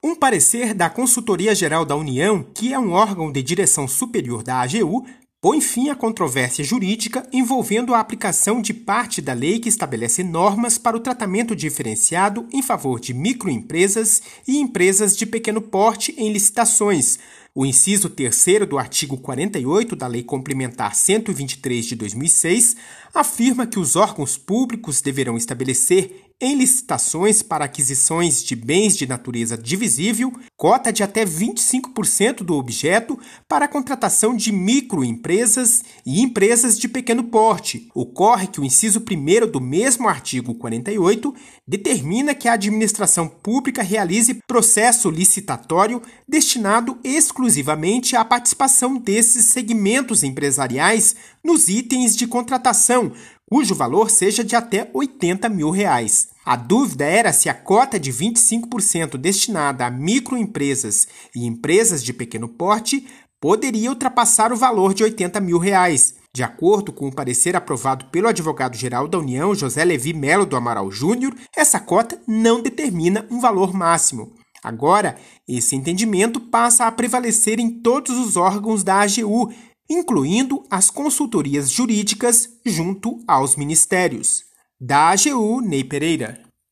Um parecer da Consultoria Geral da União, que é um órgão de direção superior da AGU, põe fim à controvérsia jurídica envolvendo a aplicação de parte da lei que estabelece normas para o tratamento diferenciado em favor de microempresas e empresas de pequeno porte em licitações. O inciso 3º do artigo 48 da Lei Complementar 123 de 2006 afirma que os órgãos públicos deverão estabelecer em licitações para aquisições de bens de natureza divisível, cota de até 25% do objeto para a contratação de microempresas e empresas de pequeno porte. Ocorre que o inciso 1º do mesmo artigo 48 determina que a administração pública realize processo licitatório destinado exclusivamente à participação desses segmentos empresariais nos itens de contratação, cujo valor seja de até R$80 mil. A dúvida era se a cota de 25% destinada a microempresas e empresas de pequeno porte poderia ultrapassar o valor de R$80 mil. De acordo com o parecer aprovado pelo advogado-geral da União, José Levi Melo do Amaral Júnior, essa cota não determina um valor máximo. Agora, esse entendimento passa a prevalecer em todos os órgãos da AGU, incluindo as consultorias jurídicas junto aos ministérios. Da AGU, Ney Pereira.